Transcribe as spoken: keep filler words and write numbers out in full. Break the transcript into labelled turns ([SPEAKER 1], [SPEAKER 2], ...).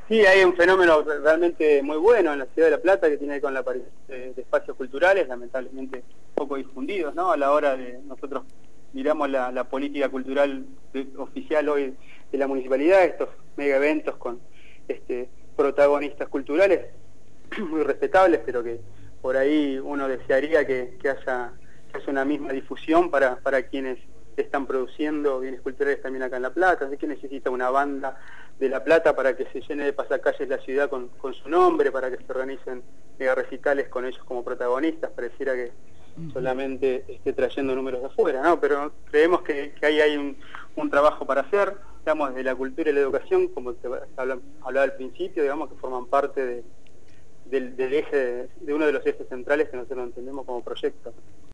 [SPEAKER 1] Sí, hay un fenómeno realmente muy bueno en la ciudad de La Plata que tiene que ver con la aparición de, de espacios culturales, lamentablemente poco difundidos, ¿no? A la hora de nosotros miramos la, la política cultural de, oficial hoy de la municipalidad, estos mega eventos con este, protagonistas culturales muy respetables, pero que por ahí uno desearía que, que, haya, que haya una misma difusión para, para quienes están produciendo bienes culturales también acá en La Plata. Así que necesita una banda de La Plata para que se llene de pasacalles la ciudad con, con su nombre, para que se organicen mega recitales con ellos como protagonistas. Pareciera que solamente esté trayendo números de afuera, ¿no? Pero creemos que, que ahí hay un, un trabajo para hacer, digamos, de la cultura y la educación, como te hablaba, hablaba al principio, digamos, que forman parte de, del, del eje, de uno de los ejes centrales que nosotros entendemos como proyecto.